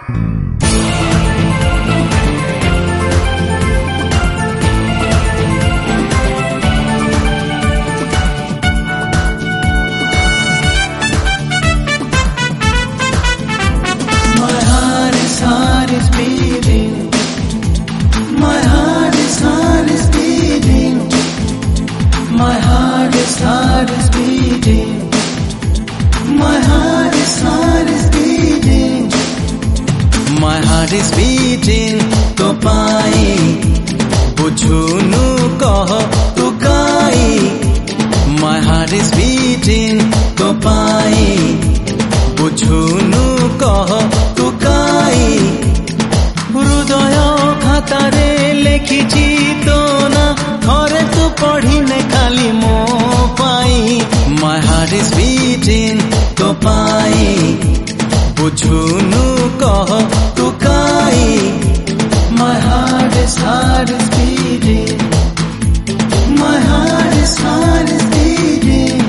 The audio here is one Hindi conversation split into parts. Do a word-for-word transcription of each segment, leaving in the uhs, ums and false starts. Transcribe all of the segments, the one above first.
is beating to pai buchunu kah tu kai my heart is beating to pai buchunu kah tu kai hrudoy khatare lekhichi to na thore tu padhine khali mo pai my heart is beating to pai buchunu kah tu kai my heart is heart is beating my heart is heart is beating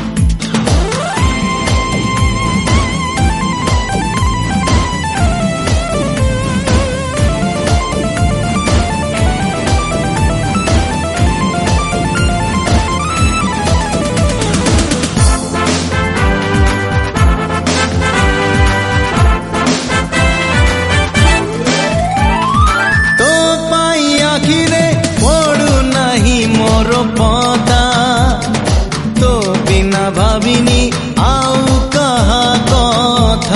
Bhavini आउ कहा कथा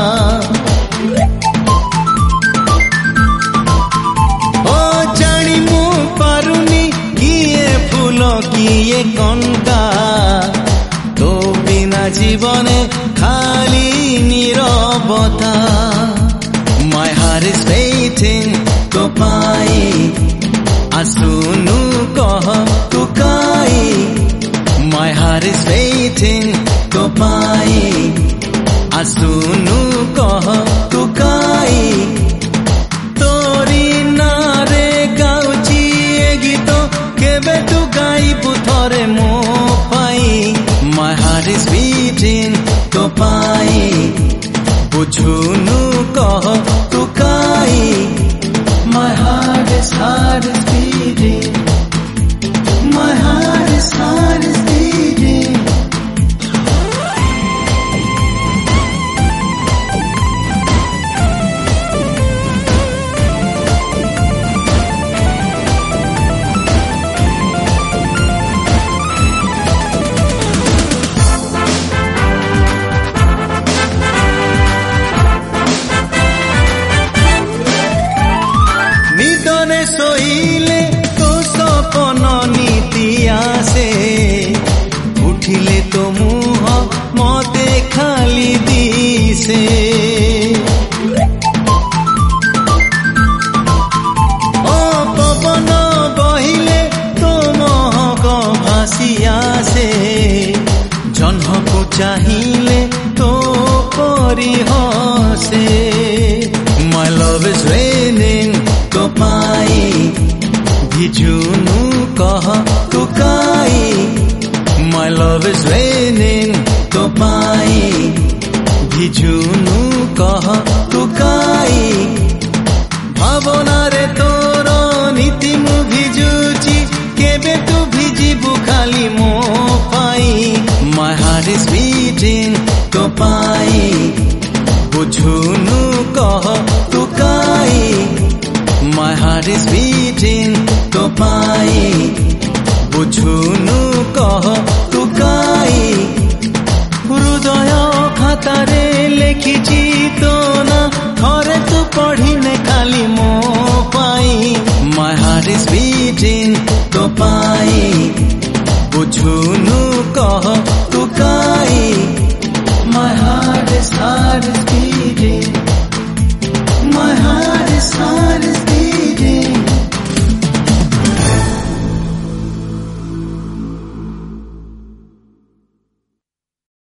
ओ जानी मु पारुनी किए फूल किए कंटा तो बिना जीवने खाली नीरवता my heart is waiting तो पाई आसुनु कह तू काई my heart is waiting to pai asunu kah tu kai tori nare gauchi e gito kebe tu gaibu thore mo pai my heart is beating to pai buchunu kah tu kai my heart is heart is beating my heart is heart is beating nidone soile to sopon niti ase उठिले तो मुह मते खाली दिसे ओ पवन बहिले तो महक भासी आसे जन्म को चाहिले तो परी हसे my love is raining तो पाई भिजुनु कह तू काई my love is raining to pai भिजुनु कह तू kai भावना रे तोरो नीति मु भिजुची केबे तू भिजिबु खाली मो पाई my heart is beating to pai बुझुनु कह तू kai my heart is beating to pai बुझुनु कह तू काई हृदय खातारे लेखिची तो ना थरे तू पढ़िने खाली मो पाई my heart is beating तो पाई बुझुनु कह तू